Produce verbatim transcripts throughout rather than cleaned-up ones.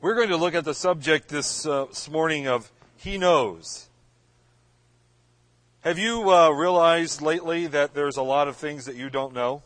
We're going to look at the subject this, uh, this morning of He Knows. Have you uh, realized lately that there's a lot of things that you don't know?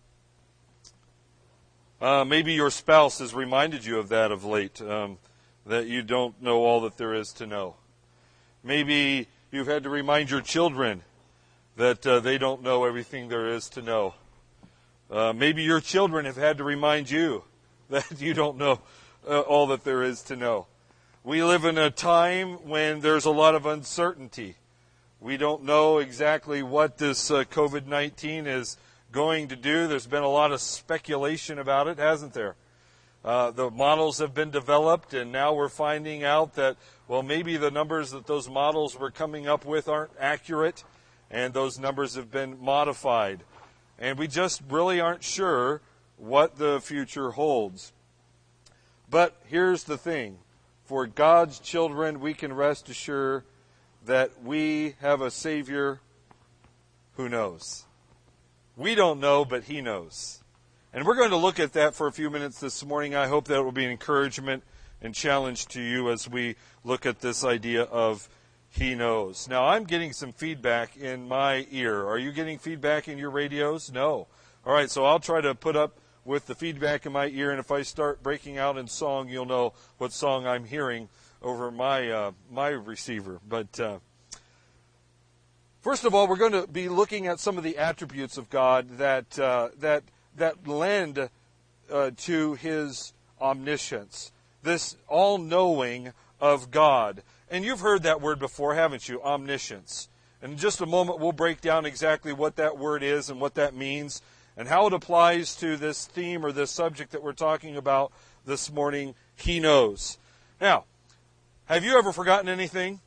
Uh, maybe your spouse has reminded you of that of late, um, that you don't know all that there is to know. Maybe you've had to remind your children that uh, they don't know everything there is to know. Uh, maybe your children have had to remind you that you don't know uh, all that there is to know. We live in a time when there's a lot of uncertainty. We don't know exactly what this uh, covid nineteen is going to do. There's been a lot of speculation about it, hasn't there? Uh, the models have been developed, and now we're finding out that, well, maybe the numbers that those models were coming up with aren't accurate, and those numbers have been modified. And we just really aren't sure what the future holds. But here's the thing. For God's children, we can rest assured that we have a Savior who knows. We don't know, but He knows. And we're going to look at that for a few minutes this morning. I hope that will be an encouragement and challenge to you as we look at this idea of He knows. Now, I'm getting some feedback in my ear. Are you getting feedback in your radios? No. All right, so I'll try to put up with the feedback in my ear, and if I start breaking out in song, you'll know what song I'm hearing over my uh, my receiver. But uh, first of all, we're going to be looking at some of the attributes of God that uh, that that lend uh, to His omniscience, this all-knowing of God. And you've heard that word before, haven't you? Omniscience. In just a moment, we'll break down exactly what that word is and what that means and how it applies to this theme or this subject that we're talking about this morning. He knows. Now, have you ever forgotten anything?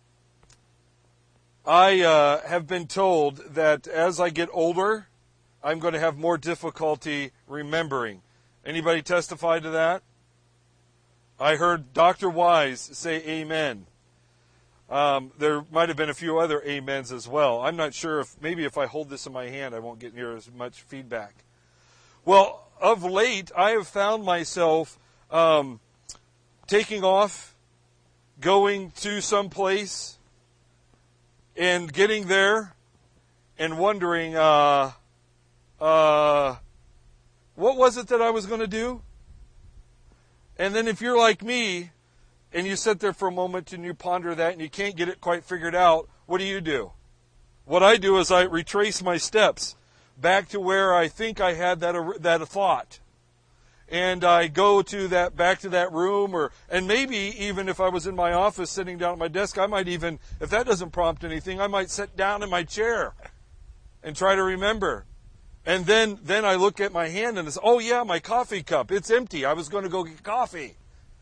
I uh, have been told that as I get older, I'm going to have more difficulty remembering. Anybody testify to that? I heard Doctor Wise say amen. Um, there might have been a few other amens as well. I'm not sure if, maybe if I hold this in my hand, I won't get near as much feedback. Well, of late, I have found myself um, taking off, going to some place, and getting there, and wondering, uh, uh, what was it that I was going to do? And then if you're like me, and you sit there for a moment and you ponder that and you can't get it quite figured out, what do you do? What I do is I retrace my steps back to where I think I had that that thought. And I go to that back to that room, or and maybe even if I was in my office sitting down at my desk, I might even, if that doesn't prompt anything, I might sit down in my chair and try to remember. And then, then I look at my hand and it's, oh yeah, my coffee cup, it's empty. I was going to go get coffee.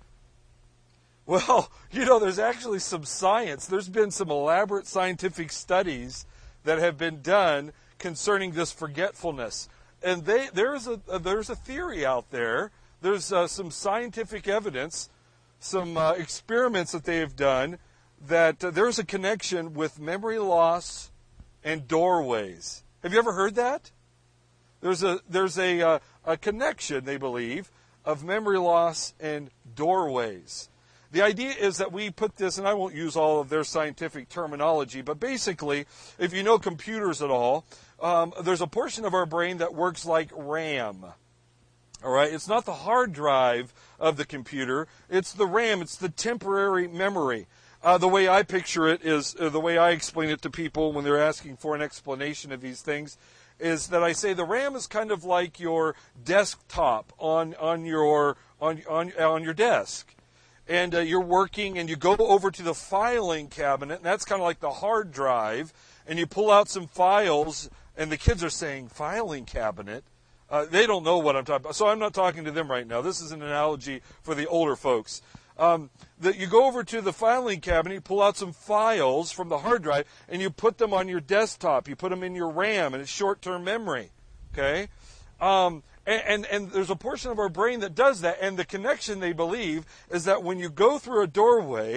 Well, you know, there's actually some science. There's been some elaborate scientific studies that have been done concerning this forgetfulness. And they, there's a, a there's a theory out there. There's uh, some scientific evidence, some uh, experiments that they have done, that uh, there's a connection with memory loss and doorways. Have you ever heard that? There's a there's a uh, a connection, they believe, of memory loss and doorways. The idea is that we put this, and I won't use all of their scientific terminology, but basically, if you know computers at all, um, there's a portion of our brain that works like RAM. All right, it's not the hard drive of the computer; it's the RAM. It's the temporary memory. Uh, the way I picture it is, uh, the way I explain it to people when they're asking for an explanation of these things, is that I say the RAM is kind of like your desktop on on your on on on your desk. And uh, you're working, and you go over to the filing cabinet, and that's kind of like the hard drive, and you pull out some files, and the kids are saying, filing cabinet? Uh, they don't know what I'm talking about, so I'm not talking to them right now. This is an analogy for the older folks. Um, that you go over to the filing cabinet, you pull out some files from the hard drive, and you put them on your desktop. You put them in your RAM, and it's short-term memory, okay? Um, and, and, and there's a portion of our brain that does that, and the connection, they believe, is that when you go through a doorway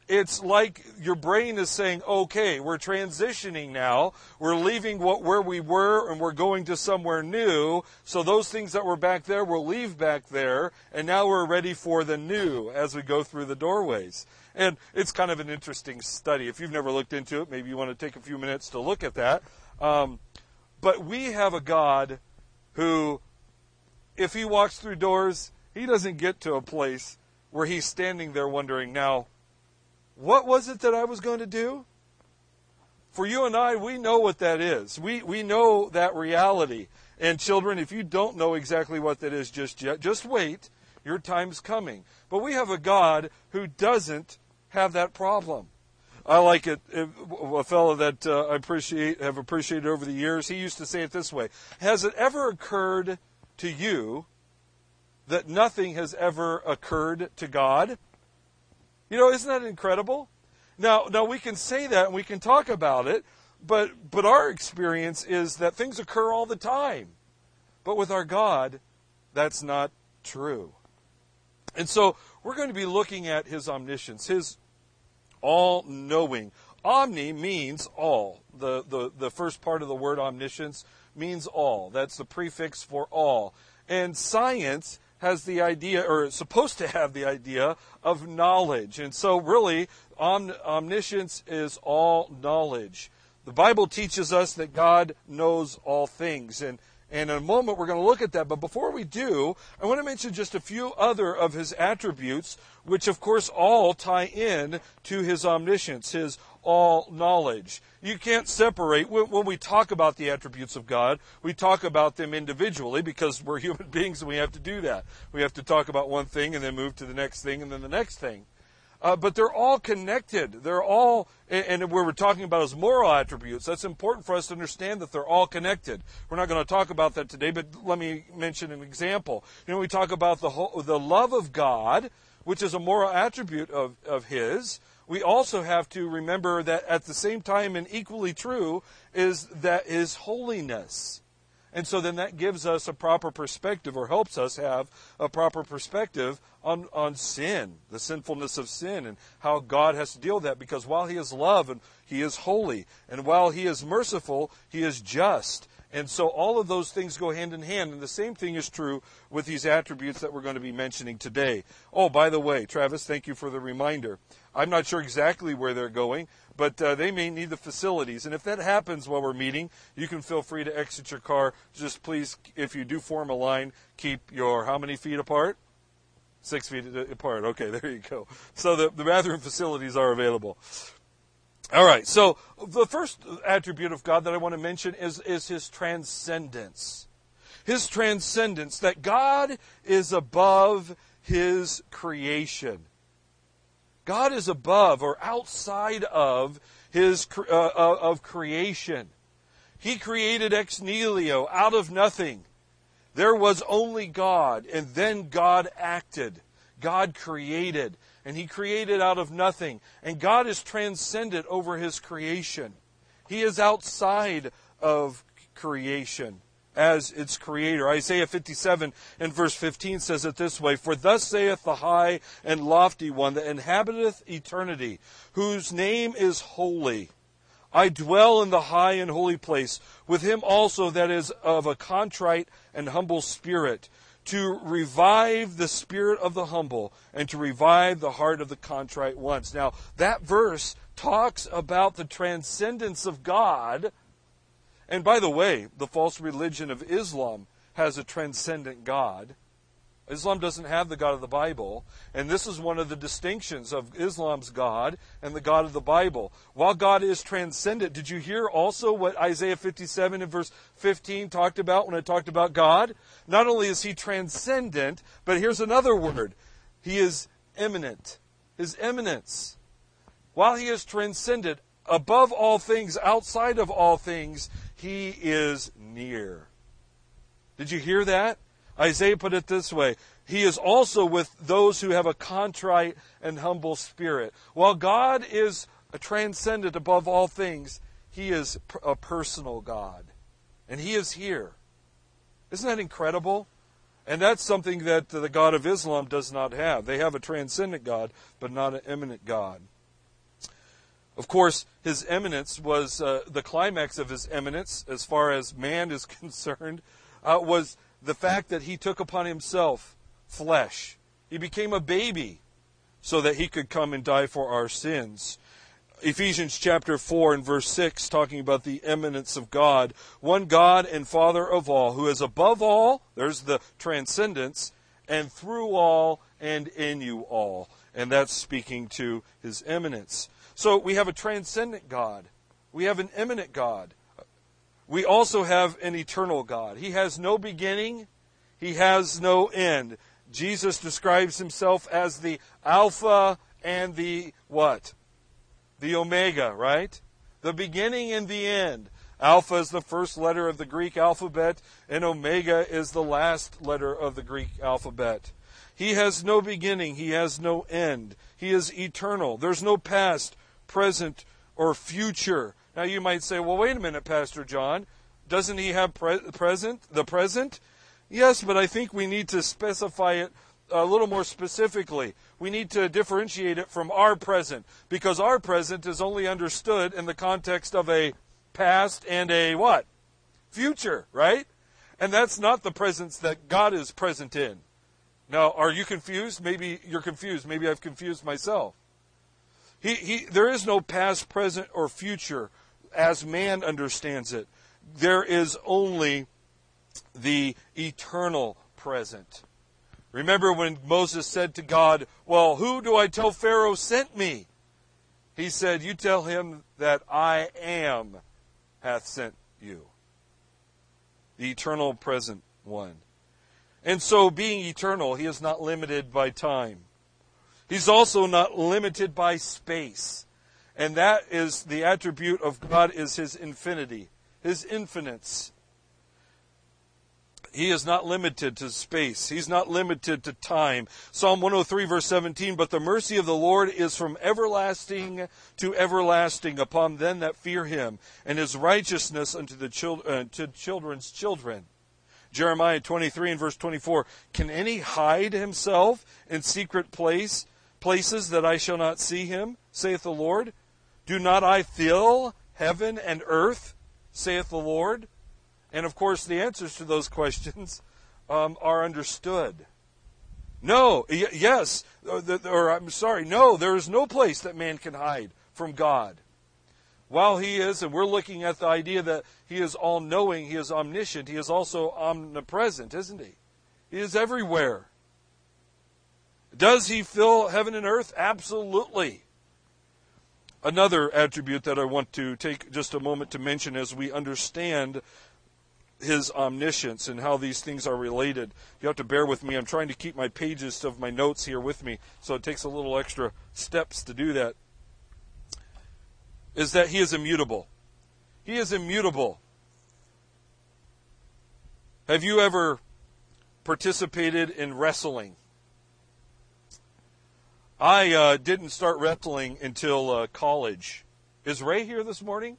it's like your brain is saying, okay, we're transitioning now. We're leaving what where we were and we're going to somewhere new. So those things that were back there, we'll leave back there. And now we're ready for the new as we go through the doorways. And it's kind of an interesting study. If you've never looked into it, maybe you want to take a few minutes to look at that. Um, but we have a God who, if he walks through doors, he doesn't get to a place where he's standing there wondering, now, what was it that I was going to do? For you and I, we know what that is. We we know that reality. And children, if you don't know exactly what that is just yet, just wait. Your time's coming. But we have a God who doesn't have that problem. I like it. A fellow that uh, I appreciate, have appreciated over the years, he used to say it this way. Has it ever occurred to you that nothing has ever occurred to God? You know, isn't that incredible? Now, now we can say that and we can talk about it, but but our experience is that things occur all the time. But with our God, that's not true. And so we're going to be looking at his omniscience, his all-knowing. Omni means all. The, the, the first part of the word omniscience means all. That's the prefix for all. And science has the idea, or is supposed to have the idea, of knowledge. And so really, om- omniscience is all knowledge. The Bible teaches us that God knows all things. And, and in a moment, we're going to look at that. But before we do, I want to mention just a few other of his attributes, which, of course, all tie in to his omniscience, his all knowledge. You can't separate. When we talk about the attributes of God, we talk about them individually because we're human beings and we have to do that. We have to talk about one thing and then move to the next thing and then the next thing. Uh, but they're all connected. They're all, and where we're talking about is moral attributes. That's important for us to understand that they're all connected. We're not going to talk about that today, but let me mention an example. You know, we talk about the whole, the love of God, which is a moral attribute of, of his. We also have to remember that at the same time and equally true is that his holiness. And so then that gives us a proper perspective, or helps us have a proper perspective on, on sin, the sinfulness of sin, and how God has to deal with that. Because while he is love and he is holy, and while he is merciful, he is just. And so all of those things go hand in hand. And the same thing is true with these attributes that we're going to be mentioning today. Oh, by the way, Travis, thank you for the reminder. I'm not sure exactly where they're going, but uh, they may need the facilities. And if that happens while we're meeting, you can feel free to exit your car. Just please, if you do form a line, keep your how many feet apart? Six feet apart. Okay, there you go. So the, the bathroom facilities are available. All right, so the first attribute of God that I want to mention is, is his transcendence. His transcendence, that God is above his creation. God is above or outside of his uh, of creation. He created ex nihilo, out of nothing. There was only God, and then God acted. God created, and he created out of nothing. And God is transcendent over his creation. He is outside of creation as its creator. Isaiah fifty-seven and verse fifteen says it this way, "For thus saith the high and lofty one that inhabiteth eternity, whose name is holy. I dwell in the high and holy place, with him also that is of a contrite and humble spirit, to revive the spirit of the humble, and to revive the heart of the contrite ones." Now, that verse talks about the transcendence of God. And by the way, the false religion of Islam has a transcendent God. Islam doesn't have the God of the Bible. And this is one of the distinctions of Islam's God and the God of the Bible. While God is transcendent, did you hear also what Isaiah fifty-seven and verse fifteen talked about when it talked about God? Not only is he transcendent, but here's another word. He is immanent. His eminence. While he is transcendent, above all things, outside of all things, he is near. Did you hear that? Isaiah put it this way, he is also with those who have a contrite and humble spirit. While God is transcendent above all things, he is a personal God. And he is here. Isn't that incredible? And that's something that the God of Islam does not have. They have a transcendent God, but not an immanent God. Of course, his eminence was, uh, the climax of his eminence, as far as man is concerned, uh, was the fact that he took upon himself flesh. He became a baby so that he could come and die for our sins. Ephesians chapter four and verse six, talking about the eminence of God. One God and Father of all, who is above all, there's the transcendence, and through all and in you all. And that's speaking to his eminence. So we have a transcendent God. We have an immanent God. We also have an eternal God. He has no beginning. He has no end. Jesus describes himself as the Alpha and the what? The Omega, right? The beginning and the end. Alpha is the first letter of the Greek alphabet, and Omega is the last letter of the Greek alphabet. He has no beginning. He has no end. He is eternal. There's no past, present, or future. Now you might say, well, wait a minute, Pastor John. Doesn't he have pre- present, the present? Yes, but I think we need to specify it a little more specifically. We need to differentiate it from our present, because our present is only understood in the context of a past and a what? Future, right? And that's not the presence that God is present in. Now, are you confused? Maybe you're confused. Maybe I've confused myself. He, he, there is no past, present, or future as man understands it. There is only the eternal present. Remember when Moses said to God, well, who do I tell Pharaoh sent me? He said, you tell him that I am hath sent you. The eternal present one. And so being eternal, he is not limited by time. He's also not limited by space. And that is the attribute of God, is his infinity, his infinites. He is not limited to space. He's not limited to time. Psalm one oh three, verse seventeen, but the mercy of the Lord is from everlasting to everlasting upon them that fear him, and his righteousness unto the chil- uh, to children's children. Jeremiah twenty-three and verse twenty-four, can any hide himself in secret place, places that I shall not see him, saith the Lord? Do not I fill heaven and earth, saith the Lord? And of course, the answers to those questions um, are understood. No, y- yes, or, or I'm sorry, no, there is no place that man can hide from God. While he is, and we're looking at the idea that he is all-knowing, he is omniscient, he is also omnipresent, isn't he? He is everywhere. Does he fill heaven and earth? Absolutely. Another attribute that I want to take just a moment to mention as we understand his omniscience and how these things are related. You have to bear with me. I'm trying to keep my pages of my notes here with me, so it takes a little extra steps to do that. Is that he is immutable. He is immutable. Have you ever participated in wrestling? I uh, didn't start wrestling until uh, college. Is Ray here this morning?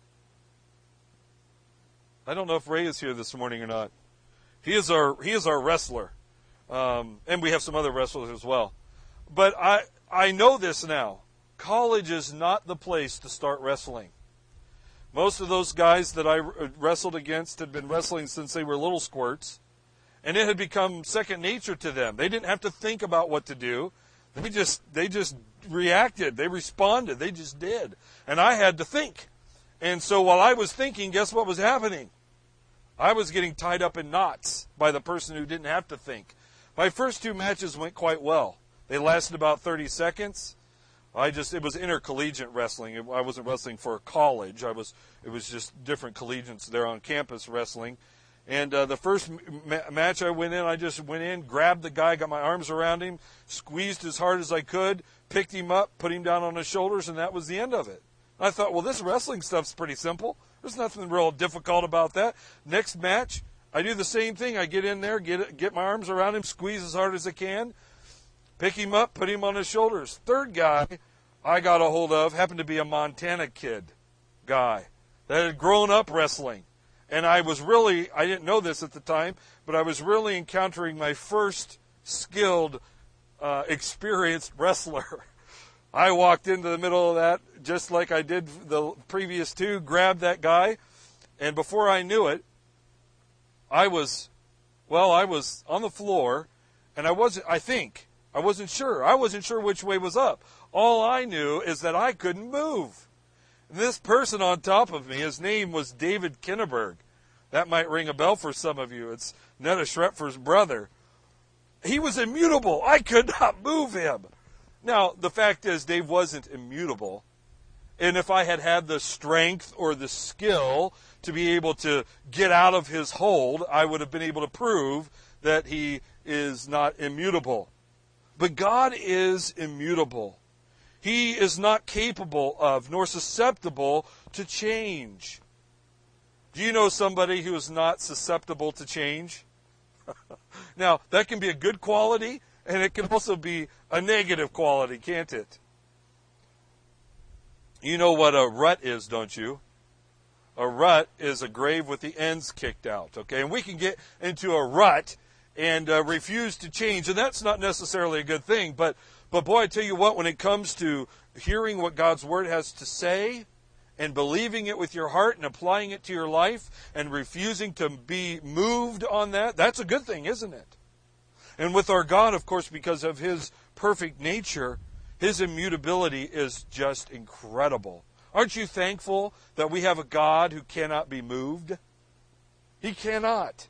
I don't know if Ray is here this morning or not. He is our he is our wrestler, um, and we have some other wrestlers as well. But I I know this now. College is not the place to start wrestling. Most of those guys that I wrestled against had been wrestling since they were little squirts, and it had become second nature to them. They didn't have to think about what to do. They just they just reacted. They responded. They just did. And I had to think. And so while I was thinking, guess what was happening? I was getting tied up in knots by the person who didn't have to think. My first two matches went quite well. They lasted about thirty seconds. I just it was intercollegiate wrestling. I wasn't wrestling for college. I was it was just different collegiates there on campus wrestling. And uh, the first ma- match I went in, I just went in, grabbed the guy, got my arms around him, squeezed as hard as I could, picked him up, put him down on his shoulders, and that was the end of it. I thought, well, this wrestling stuff's pretty simple. There's nothing real difficult about that. Next match, I do the same thing. I get in there, get get my arms around him, squeeze as hard as I can, pick him up, put him on his shoulders. Third guy I got a hold of happened to be a Montana kid guy that had grown up wrestling. And I was really, I didn't know this at the time, but I was really encountering my first skilled, uh, experienced wrestler. I walked into the middle of that just like I did the previous two, grabbed that guy, and before I knew it, I was, well, I was on the floor, and I wasn't, I think, I wasn't sure. I wasn't sure which way was up. All I knew is that I couldn't move. And this person on top of me, his name was David Kinneberg. That might ring a bell for some of you. It's Netta Schrepfer's brother. He was immutable. I could not move him. Now, the fact is, Dave wasn't immutable. And if I had had the strength or the skill to be able to get out of his hold, I would have been able to prove that he is not immutable. But God is immutable. He is not capable of, nor susceptible to change. Do you know somebody who is not susceptible to change? Now, that can be a good quality, and it can also be a negative quality, can't it? You know what a rut is, don't you? A rut is a grave with the ends kicked out, okay? And we can get into a rut and uh, refuse to change, and that's not necessarily a good thing. But, but boy, I tell you what, when it comes to hearing what God's Word has to say and believing it with your heart and applying it to your life and refusing to be moved on that, that's a good thing, isn't it? And with our God, of course, because of His perfect nature, His immutability is just incredible. Aren't you thankful that we have a God who cannot be moved? He cannot.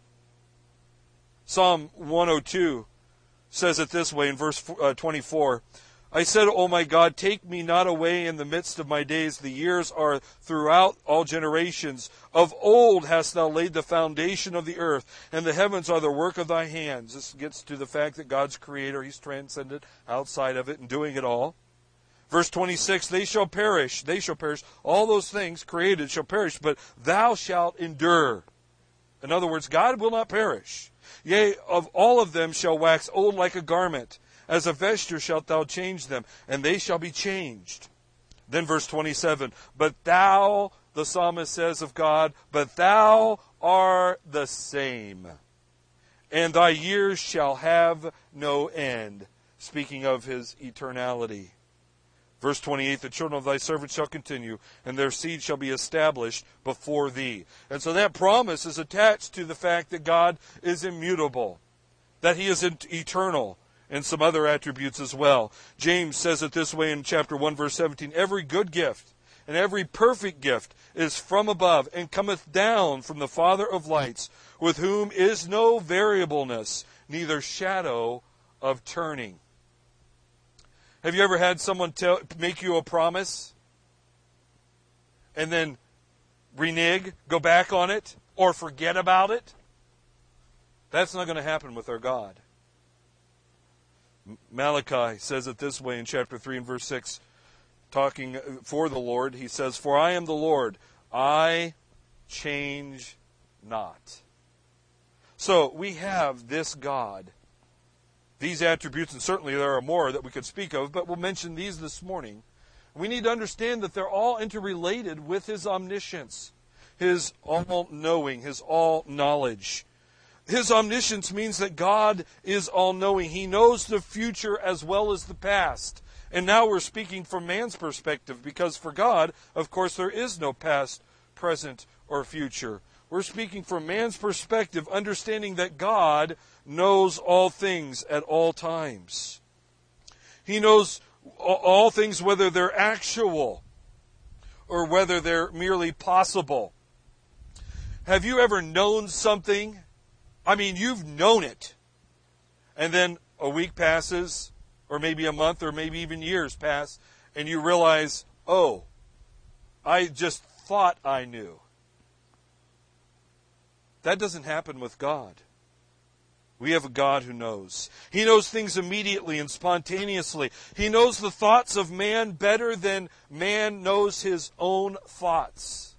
Psalm one oh two says it this way in verse twenty-four. I said, O my God, take me not away in the midst of my days. The years are throughout all generations. Of old hast thou laid the foundation of the earth, and the heavens are the work of thy hands. This gets to the fact that God's creator. He's transcendent outside of it and doing it all. Verse twenty-six, they shall perish. They shall perish. All those things created shall perish, but thou shalt endure. In other words, God will not perish. Yea, of all of them shall wax old like a garment. As a vesture shalt thou change them, and they shall be changed. Then verse twenty-seven, but thou, the psalmist says of God, but thou art the same, and thy years shall have no end. Speaking of his eternality. Verse twenty-eight, the children of thy servants shall continue, and their seed shall be established before thee. And so that promise is attached to the fact that God is immutable, that he is eternal, and some other attributes as well. James says it this way in chapter one, verse seventeen, every good gift and every perfect gift is from above, and cometh down from the Father of lights, with whom is no variableness, neither shadow of turning. Have you ever had someone tell, make you a promise and then renege, go back on it, or forget about it? That's not going to happen with our God. Malachi says it this way in chapter three and verse six, talking for the Lord. He says, for I am the Lord, I change not. So we have this God, these attributes, and certainly there are more that we could speak of, but we'll mention these this morning. We need to understand that they're all interrelated with his omniscience, his all-knowing, his all-knowledge. His omniscience means that God is all-knowing. He knows the future as well as the past. And now we're speaking from man's perspective, because for God, of course, there is no past, present, or future. We're speaking from man's perspective, understanding that God knows all things at all times. He knows all things, whether they're actual or whether they're merely possible. Have you ever known something? I mean, you've known it, and then a week passes, or maybe a month, or maybe even years pass, and you realize, oh, I just thought I knew. That doesn't happen with God. We have a God who knows. He knows things immediately and spontaneously. He knows the thoughts of man better than man knows his own thoughts.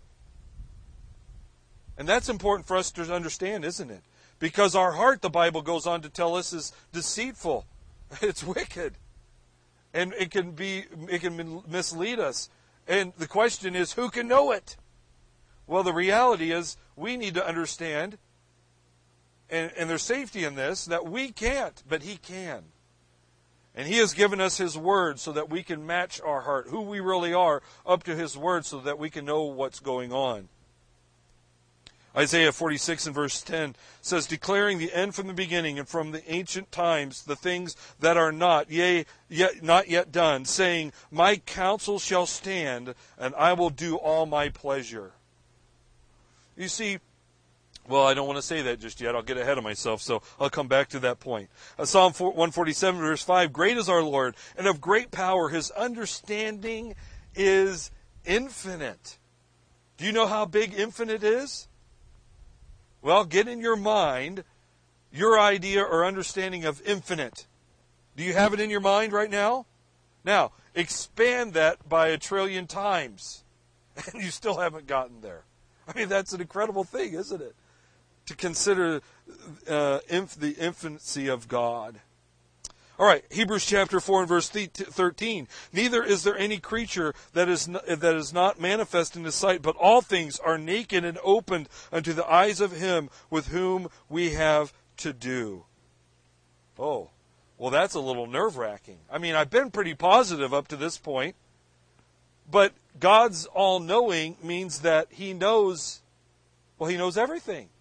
And that's important for us to understand, isn't it? Because our heart, the Bible goes on to tell us, is deceitful. It's wicked. And it can be, it can mislead us. And the question is, who can know it? Well, the reality is, we need to understand, and, and there's safety in this, that we can't, but he can. And He has given us His Word so that we can match our heart, who we really are, up to His Word so that we can know what's going on. Isaiah forty-six and verse ten says, declaring the end from the beginning and from the ancient times, the things that are not, yea, yet not yet done, saying, my counsel shall stand, and I will do all my pleasure. You see, well, I don't want to say that just yet. I'll get ahead of myself, so I'll come back to that point. Uh, Psalm one forty-seven, verse five, great is our Lord, and of great power. His understanding is infinite. Do you know how big infinite is? Well, get in your mind your idea or understanding of infinite. Do you have it in your mind right now? Now, expand that by a trillion times, and you still haven't gotten there. I mean, that's an incredible thing, isn't it? To consider uh, inf- the infinity of God. All right, Hebrews chapter four and verse thirteen. Neither is there any creature that is not, that is not manifest in His sight, but all things are naked and opened unto the eyes of Him with whom we have to do. Oh, well, that's a little nerve-wracking. I mean, I've been pretty positive up to this point, but God's all-knowing means that He knows, well, He knows everything.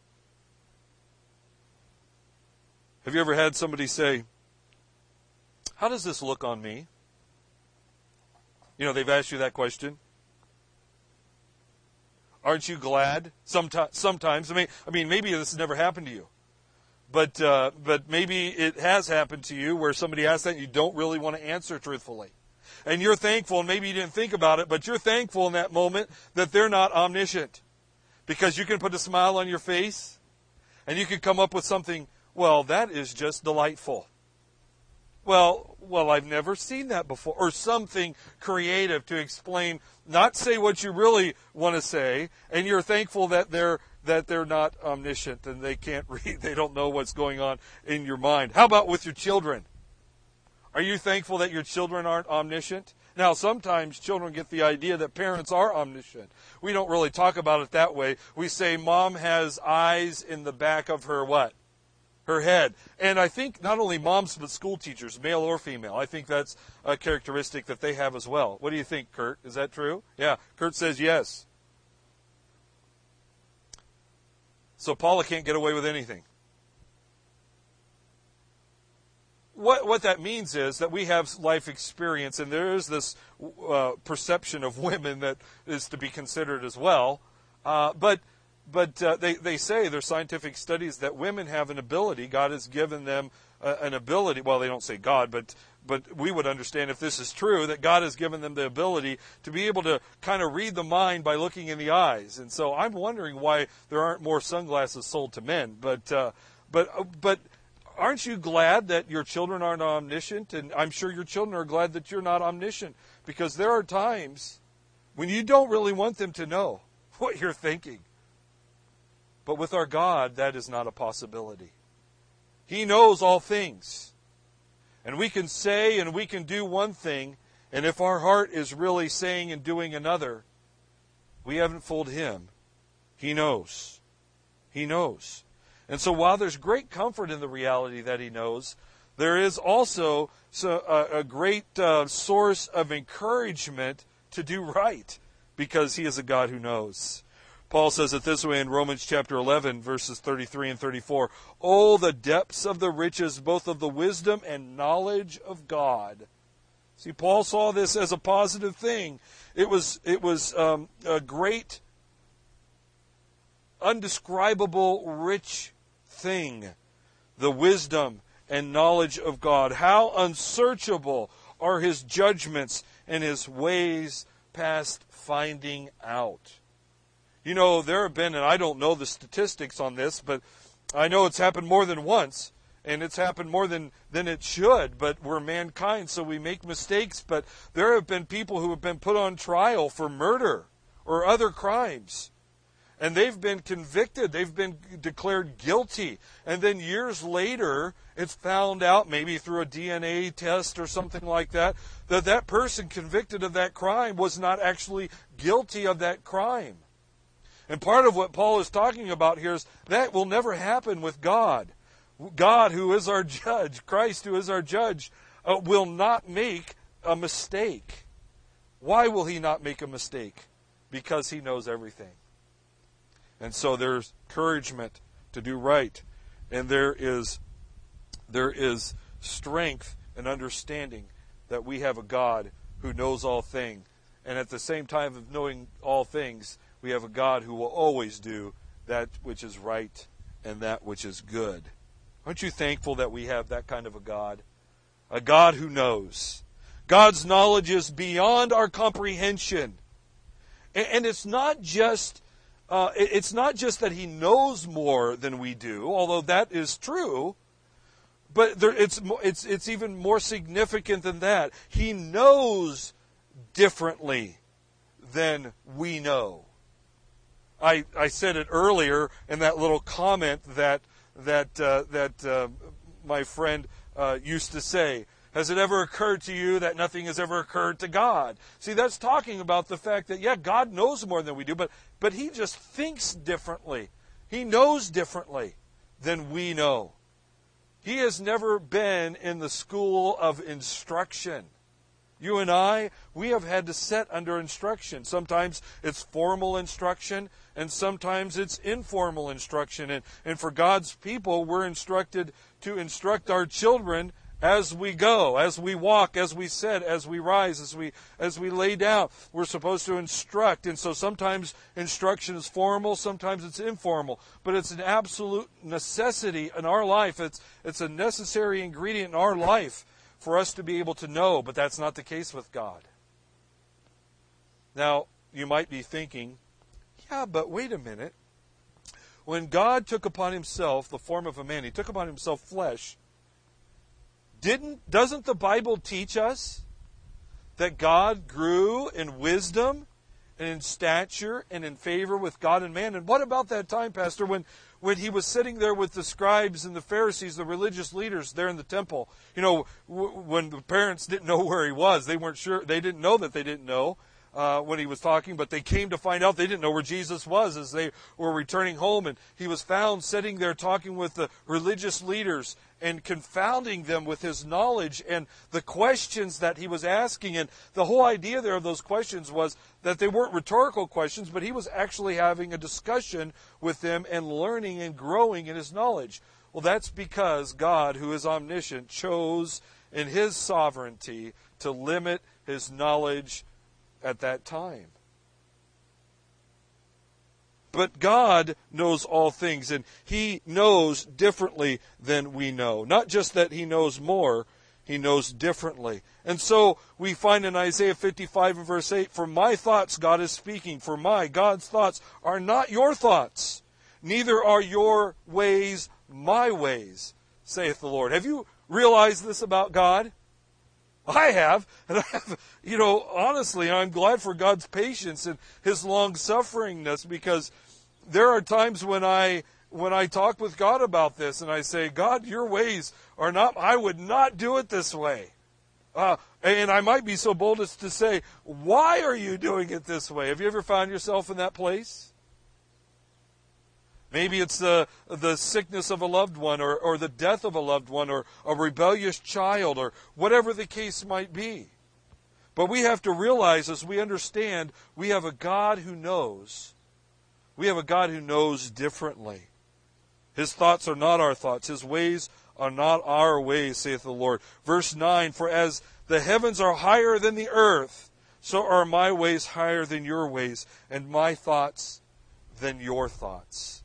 Have you ever had somebody say, how does this look on me? You know, they've asked you that question. Aren't you glad? Sometimes, sometimes. I mean, I mean, maybe this has never happened to you, but uh, but maybe it has happened to you where somebody asks that and you don't really want to answer truthfully, and you're thankful. And maybe you didn't think about it, but you're thankful in that moment that they're not omniscient, because you can put a smile on your face, and you can come up with something. Well, that is just delightful. Well, well, I've never seen that before. Or something creative to explain, not say what you really want to say, and you're thankful that they're that they're not omniscient and they can't read, they don't know what's going on in your mind. How about with your children? Are you thankful that your children aren't omniscient? Now, sometimes children get the idea that parents are omniscient. We don't really talk about it that way. We say mom has eyes in the back of her what? Her head. And I think not only moms, but school teachers, male or female, I think that's a characteristic that they have as well. What do you think, Kurt? Is that true? Yeah, Kurt says yes. So Paula can't get away with anything. What what that means is that we have life experience, and there is this uh, perception of women that is to be considered as well. Uh, but But uh, they, they say, there's scientific studies that women have an ability. God has given them uh, an ability. Well, they don't say God, but but we would understand if this is true, that God has given them the ability to be able to kind of read the mind by looking in the eyes. And so I'm wondering why there aren't more sunglasses sold to men. But uh, but but aren't you glad that your children aren't omniscient? And I'm sure your children are glad that you're not omniscient, because there are times when you don't really want them to know what you're thinking. But with our God, that is not a possibility. He knows all things. And we can say and we can do one thing, and if our heart is really saying and doing another, we haven't fooled Him. He knows. He knows. And so while there's great comfort in the reality that He knows, there is also a great uh, source of encouragement to do right, because He is a God who knows. Paul says it this way in Romans chapter eleven, verses thirty-three and thirty-four. Oh, the depths of the riches, both of the wisdom and knowledge of God. See, Paul saw this as a positive thing. It was, it was um, a great, undescribable, rich thing. The wisdom and knowledge of God. How unsearchable are His judgments and His ways past finding out. You know, there have been, and I don't know the statistics on this, but I know it's happened more than once, and it's happened more than, than it should, but we're mankind, so we make mistakes. But there have been people who have been put on trial for murder or other crimes, and they've been convicted, they've been declared guilty, and then years later, it's found out, maybe through a D N A test or something like that, that that person convicted of that crime was not actually guilty of that crime. And part of what Paul is talking about here is that will never happen with God. God, who is our judge, Christ, who is our judge, uh, will not make a mistake. Why will he not make a mistake? Because he knows everything. And so there's encouragement to do right. And there is there is strength and understanding that we have a God who knows all things. And at the same time of knowing all things, we have a God who will always do that which is right and that which is good. Aren't you thankful that we have that kind of a God? A God who knows. God's knowledge is beyond our comprehension. And it's not just uh, it's not just that he knows more than we do, although that is true. But there, it's it's it's even more significant than that. He knows differently than we know. I I said it earlier in that little comment that that uh, that uh, my friend uh, used to say. Has it ever occurred to you that nothing has ever occurred to God? See, that's talking about the fact that, yeah, God knows more than we do, but, but he just thinks differently. He knows differently than we know. He has never been in the school of instruction. You and I, we have had to sit under instruction. Sometimes it's formal instruction, and sometimes it's informal instruction. And, and for God's people, we're instructed to instruct our children as we go, as we walk, as we sit, as we rise, as we as we lay down. We're supposed to instruct. And so sometimes instruction is formal, sometimes it's informal. But it's an absolute necessity in our life. It's it's a necessary ingredient in our life for us to be able to know. But that's not the case with God. Now, you might be thinking, yeah, but wait a minute. When God took upon himself the form of a man, he took upon himself flesh. Didn't doesn't the Bible teach us that God grew in wisdom and in stature and in favor with God and man? And what about that time, Pastor, when, when he was sitting there with the scribes and the Pharisees, the religious leaders there in the temple? You know, w- when the parents didn't know where he was, they weren't sure, they didn't know that they didn't know uh, when he was talking, but they came to find out they didn't know where Jesus was as they were returning home. And he was found sitting there talking with the religious leaders and confounding them with his knowledge and the questions that he was asking. And the whole idea there of those questions was that they weren't rhetorical questions, but he was actually having a discussion with them and learning and growing in his knowledge. Well, that's because God, who is omniscient, chose in his sovereignty to limit his knowledge at that time. But God knows all things, and he knows differently than we know. Not just that he knows more, he knows differently. And so we find in Isaiah fifty-five and verse eight, "For my thoughts," God is speaking, "for my, God's thoughts, are not your thoughts, neither are your ways my ways, saith the Lord." Have you realized this about God? I have, and I have, you know, honestly, I'm glad for God's patience and his long-sufferingness, because there are times when I when I talk with God about this and I say, "God, your ways are not, I would not do it this way." Uh, and I might be so bold as to say, "Why are you doing it this way?" Have you ever found yourself in that place? Maybe it's the the sickness of a loved one, or, or the death of a loved one, or a rebellious child, or whatever the case might be. But we have to realize, as we understand, we have a God who knows. We have a God who knows differently. His thoughts are not our thoughts. His ways are not our ways, saith the Lord. Verse nine, "For as the heavens are higher than the earth, so are my ways higher than your ways, and my thoughts than your thoughts."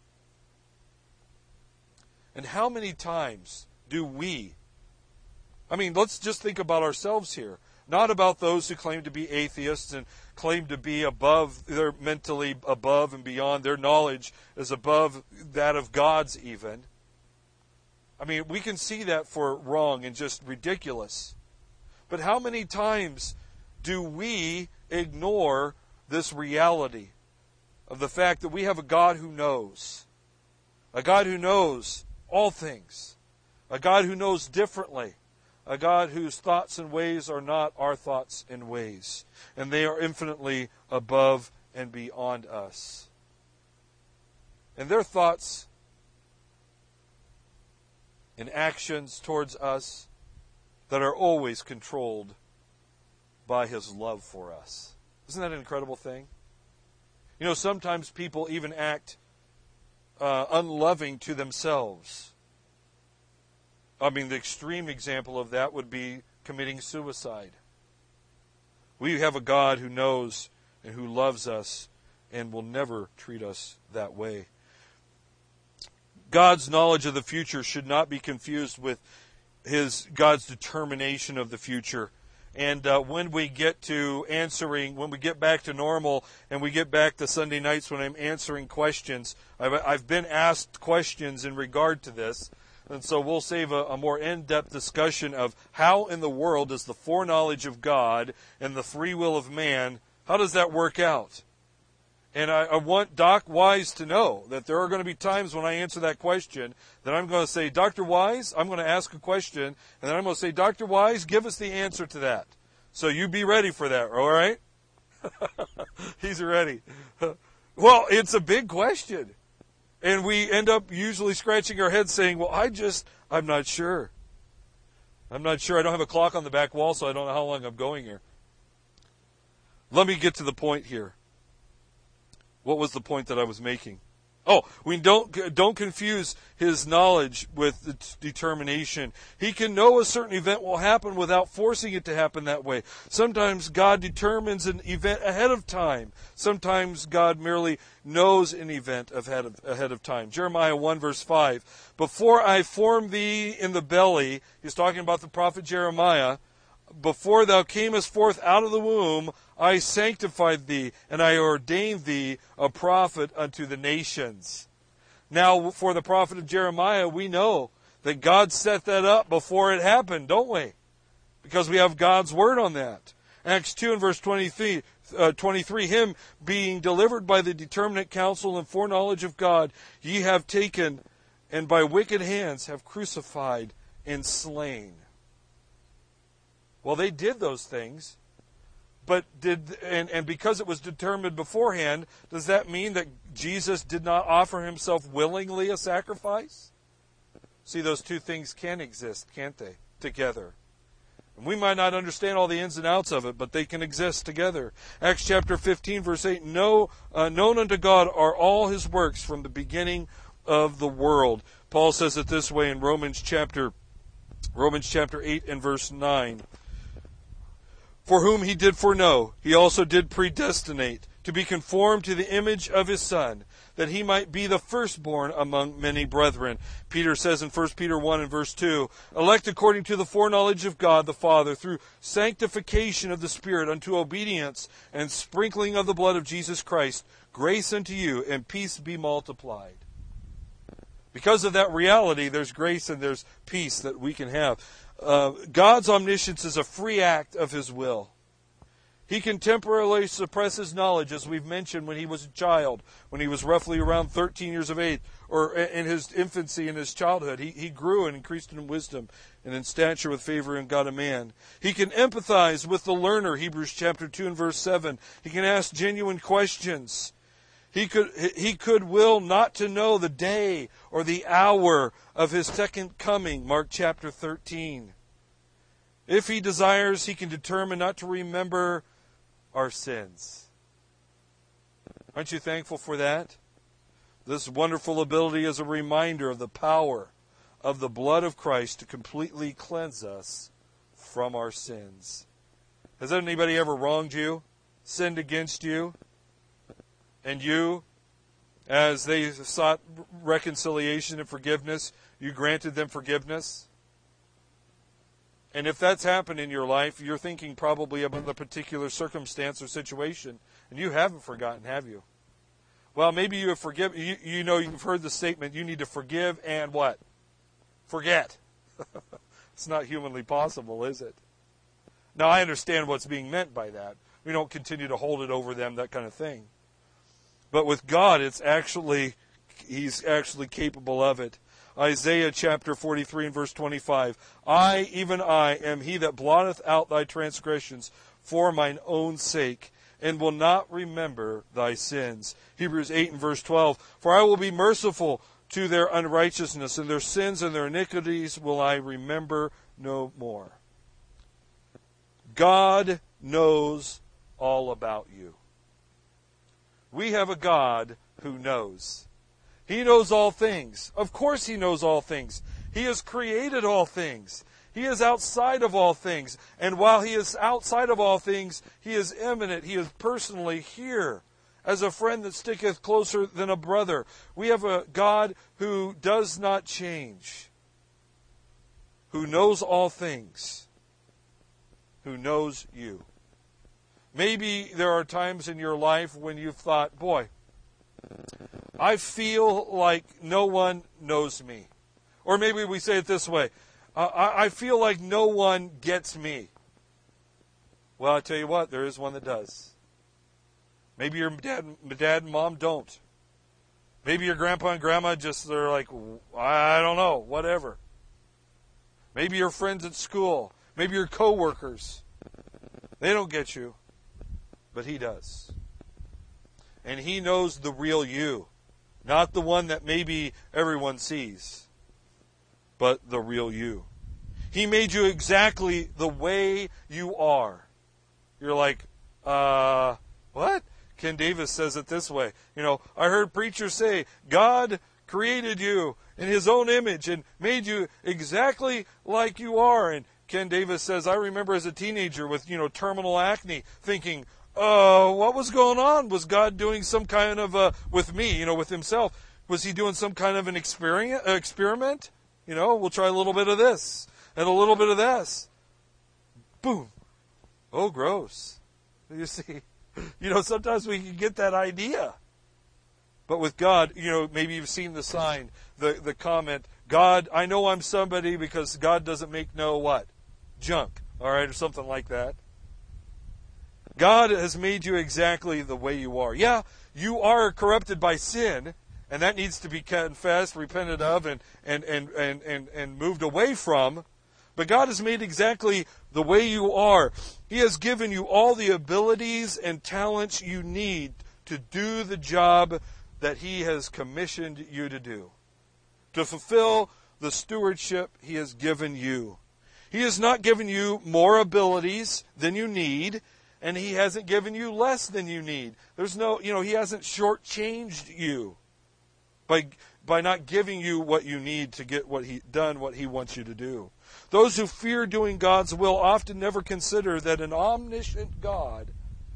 And how many times do we, I mean, let's just think about ourselves here. Not about those who claim to be atheists and claim to be above, they're mentally above and beyond. Their knowledge is above that of God's even. I mean, we can see that for wrong and just ridiculous. But how many times do we ignore this reality of the fact that we have a God who knows? A God who knows all things. A God who knows differently. A God whose thoughts and ways are not our thoughts and ways. And they are infinitely above and beyond us. And their thoughts and actions towards us that are always controlled by His love for us. Isn't that an incredible thing? You know, sometimes people even act uh, unloving to themselves. I mean, the extreme example of that would be committing suicide. We have a God who knows and who loves us and will never treat us that way. God's knowledge of the future should not be confused with His God's determination of the future. And uh, when we get to answering, when we get back to normal and we get back to Sunday nights when I'm answering questions, I've, I've been asked questions in regard to this. And so we'll save a, a more in-depth discussion of how in the world does the foreknowledge of God and the free will of man, how does that work out? And I, I want Doc Wise to know that there are going to be times when I answer that question that I'm going to say, Doctor Wise, I'm going to ask a question, and then I'm going to say, Doctor Wise, give us the answer to that. So you be ready for that, all right? He's ready. Well, it's a big question. And we end up usually scratching our heads saying, well, I just, I'm not sure. I'm not sure. I don't have a clock on the back wall, so I don't know how long I'm going here. Let me get to the point here. What was the point that I was making? Oh, we don't don't confuse His knowledge with the determination. He can know a certain event will happen without forcing it to happen that way. Sometimes God determines an event ahead of time. Sometimes God merely knows an event ahead of, ahead of time. Jeremiah one verse five. Before I formed thee in the belly, he's talking about the prophet Jeremiah, before thou camest forth out of the womb, I sanctified thee, and I ordained thee a prophet unto the nations. Now, for the prophet of Jeremiah, we know that God set that up before it happened, don't we? Because we have God's word on that. Acts two and verse twenty-three, uh, twenty-three, him being delivered by the determinate counsel and foreknowledge of God, ye have taken, and by wicked hands have crucified and slain. Well, they did those things, but did and, and because it was determined beforehand, does that mean that Jesus did not offer Himself willingly a sacrifice? See, those two things can exist, can't they, together? And we might not understand all the ins and outs of it, but they can exist together. Acts chapter fifteen, verse eight, know, uh, known unto God are all His works from the beginning of the world. Paul says it this way in Romans chapter, Romans chapter eight and verse nine. For whom He did foreknow, He also did predestinate, to be conformed to the image of His Son, that He might be the firstborn among many brethren. Peter says in First Peter one and verse two, elect according to the foreknowledge of God the Father, through sanctification of the Spirit unto obedience and sprinkling of the blood of Jesus Christ, grace unto you and peace be multiplied. Because of that reality, there's grace and there's peace that we can have. Uh, God's omniscience is a free act of His will. He can temporarily suppress His knowledge, as we've mentioned, when He was a child, when He was roughly around thirteen years of age, or in His infancy and His childhood. He, he grew and increased in wisdom and in stature with favor in God and man. He can empathize with the learner, Hebrews chapter two and verse seven. He can ask genuine questions. He could, he could will not to know the day or the hour of His second coming, Mark chapter thirteen. If He desires, He can determine not to remember our sins. Aren't you thankful for that? This wonderful ability is a reminder of the power of the blood of Christ to completely cleanse us from our sins. Has anybody ever wronged you, sinned against you? And you, as they sought reconciliation and forgiveness, you granted them forgiveness? And if that's happened in your life, you're thinking probably about a particular circumstance or situation, and you haven't forgotten, have you? Well, maybe you have forgiven. You, you know, you've heard the statement, you need to forgive and what? Forget. It's not humanly possible, is it? Now, I understand what's being meant by that. We don't continue to hold it over them, that kind of thing. But with God, it's actually, He's actually capable of it. Isaiah chapter forty-three and verse twenty-five. I, even I, am He that blotteth out thy transgressions for mine own sake, and will not remember thy sins. Hebrews eight and verse twelve. For I will be merciful to their unrighteousness, and their sins and their iniquities will I remember no more. God knows all about you. We have a God who knows. He knows all things. Of course He knows all things. He has created all things. He is outside of all things. And while He is outside of all things, He is immanent. He is personally here as a friend that sticketh closer than a brother. We have a God who does not change, who knows all things, who knows you. Maybe there are times in your life when you've thought, boy, I feel like no one knows me. Or maybe we say it this way, uh, I, I feel like no one gets me. Well, I tell you what, there is one that does. Maybe your dad, dad and mom don't. Maybe your grandpa and grandma just, they're like, I don't know, whatever. Maybe your friends at school. Maybe your coworkers. They don't get you. But He does. And He knows the real you. Not the one that maybe everyone sees, but the real you. He made you exactly the way you are. You're like, uh, what? Ken Davis says it this way. You know, I heard preachers say, God created you in His own image and made you exactly like you are. And Ken Davis says, I remember as a teenager with, you know, terminal acne thinking, Uh, what was going on? Was God doing some kind of, uh, with me, you know, with Himself, was He doing some kind of an experiment, uh, experiment? You know, we'll try a little bit of this and a little bit of this. Boom. Oh, gross. You see, you know, sometimes we can get that idea. But with God, you know, maybe you've seen the sign, the, the comment, God, I know I'm somebody because God doesn't make no what? Junk. All right, or something like that. God has made you exactly the way you are. Yeah, you are corrupted by sin, and that needs to be confessed, repented of, and, and, and, and, and, and moved away from. But God has made exactly the way you are. He has given you all the abilities and talents you need to do the job that He has commissioned you to do, to fulfill the stewardship He has given you. He has not given you more abilities than you need, and He hasn't given you less than you need. There's no, you know, He hasn't shortchanged you by by not giving you what you need to get what He done what He wants you to do. Those who fear doing God's will often never consider that an omniscient God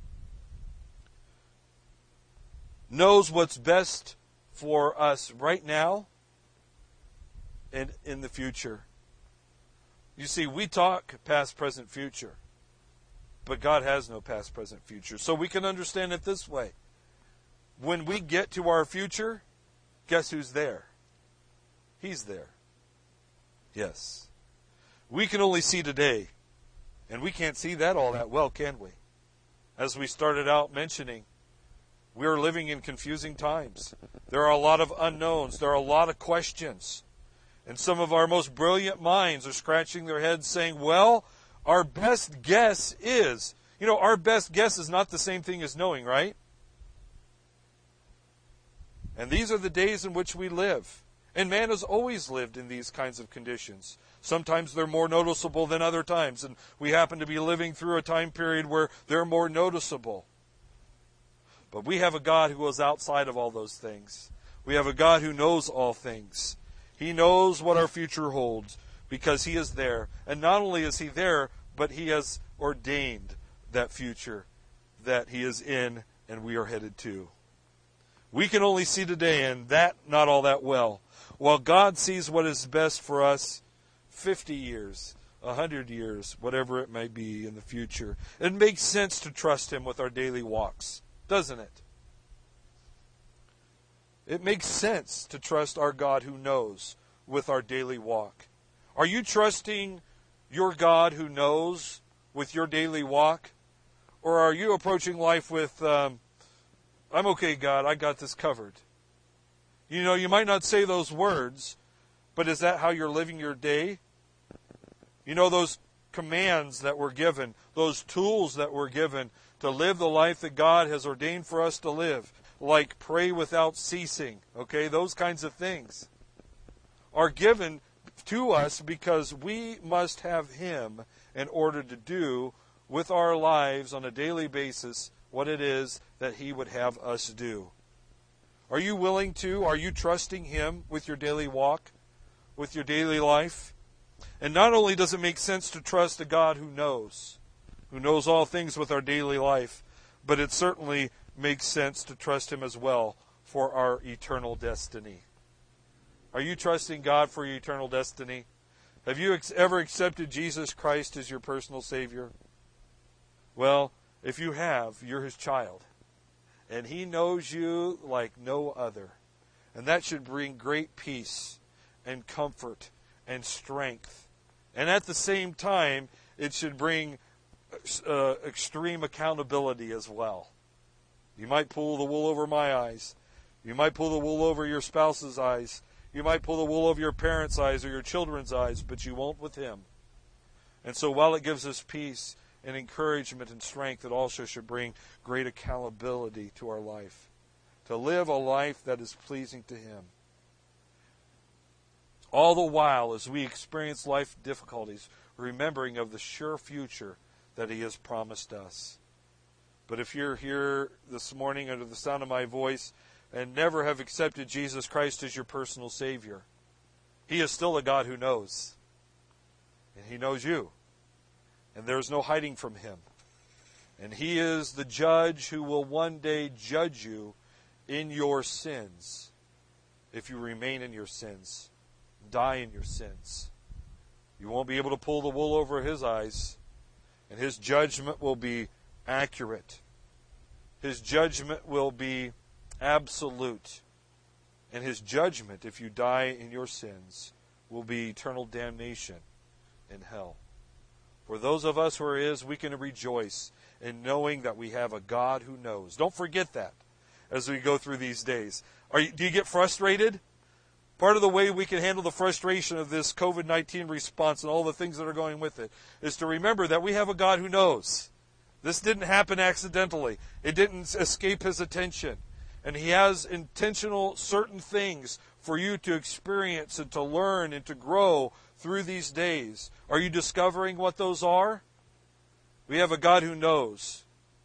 knows what's best for us right now and in the future. You see, we talk past, present, future. But God has no past, present, future. So we can understand it this way. When we get to our future, guess who's there? He's there. Yes. We can only see today. And we can't see that all that well, can we? As we started out mentioning, we are living in confusing times. There are a lot of unknowns. There are a lot of questions. And some of our most brilliant minds are scratching their heads saying, well, our best guess is, you know, our best guess is not the same thing as knowing, right? And these are the days in which we live. And man has always lived in these kinds of conditions. Sometimes they're more noticeable than other times, and we happen to be living through a time period where they're more noticeable. But we have a God who is outside of all those things. We have a God who knows all things. He knows what our future holds because He is there. And not only is He there, but He has ordained that future that He is in and we are headed to. We can only see today, and that not all that well. While God sees what is best for us fifty years, one hundred years, whatever it may be in the future. It makes sense to trust Him with our daily walks, doesn't it? It makes sense to trust our God who knows with our daily walk. Are you trusting your God who knows with your daily walk? Or are you approaching life with, um, I'm okay, God, I got this covered? You know, you might not say those words, but is that how you're living your day? You know, those commands that were given, those tools that were given to live the life that God has ordained for us to live, like pray without ceasing, okay, those kinds of things, are given to us because we must have Him in order to do with our lives on a daily basis what it is that He would have us do. Are you willing to? Are you trusting Him with your daily walk, with your daily life? And not only does it make sense to trust a God who knows, who knows all things with our daily life, but it certainly makes sense to trust Him as well for our eternal destiny. Are you trusting God for your eternal destiny? Have you ex- ever accepted Jesus Christ as your personal Savior? Well, if you have, you're His child. And He knows you like no other. And that should bring great peace and comfort and strength. And at the same time, it should bring uh, extreme accountability as well. You might pull the wool over my eyes. You might pull the wool over your spouse's eyes. You might pull the wool over your parents' eyes or your children's eyes, but you won't with Him. And so while it gives us peace and encouragement and strength, it also should bring great accountability to our life. To live a life that is pleasing to Him. All the while, as we experience life difficulties, remembering of the sure future that He has promised us. But if you're here this morning under the sound of my voice and never have accepted Jesus Christ as your personal Savior, He is still a God who knows. And He knows you. And there's no hiding from Him. And He is the judge who will one day judge you in your sins. If you remain in your sins, die in your sins, you won't be able to pull the wool over His eyes. And His judgment will be accurate. His judgment will be absolute. And His judgment, if you die in your sins, will be eternal damnation in hell. For those of us who are His, we can rejoice in knowing that we have a God who knows. Don't forget that as we go through these days. Are you, do you get frustrated? Part of the way we can handle the frustration of this covid nineteen response and all the things that are going with it is to remember that we have a God who knows. This didn't happen accidentally. It didn't escape His attention. And He has intentional certain things for you to experience and to learn and to grow through these days. Are you discovering what those are? We have a God who knows.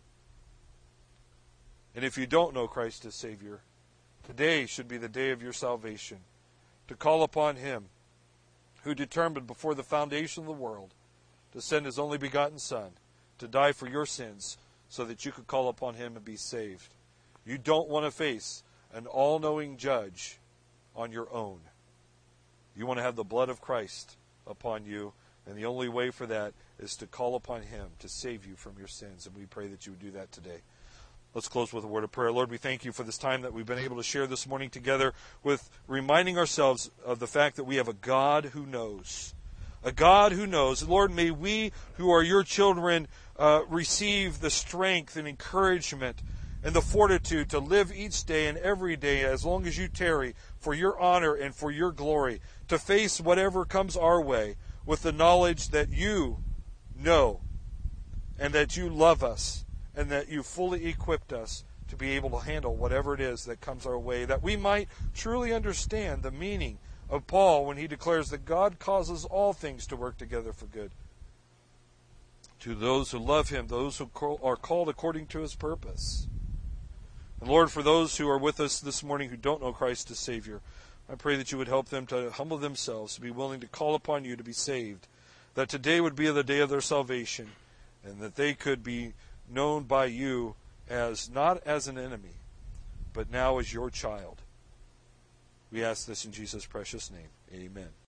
And if you don't know Christ as Savior, today should be the day of your salvation. To call upon Him who determined before the foundation of the world to send His only begotten Son to die for your sins so that you could call upon Him and be saved. You don't want to face an all-knowing judge on your own. You want to have the blood of Christ upon you, and the only way for that is to call upon Him to save you from your sins, and we pray that you would do that today. Let's close with a word of prayer. Lord, we thank You for this time that we've been able to share this morning together with reminding ourselves of the fact that we have a God who knows. A God who knows. Lord, may we who are Your children uh, receive the strength and encouragement and the fortitude to live each day and every day as long as You tarry for Your honor and for Your glory, to face whatever comes our way with the knowledge that You know and that You love us and that You fully equipped us to be able to handle whatever it is that comes our way, that we might truly understand the meaning of Paul when he declares that God causes all things to work together for good to those who love Him, those who are called according to His purpose. And Lord, for those who are with us this morning who don't know Christ as Savior, I pray that You would help them to humble themselves, to be willing to call upon You to be saved, that today would be the day of their salvation, and that they could be known by You as not as an enemy, but now as Your child. We ask this in Jesus' precious name. Amen.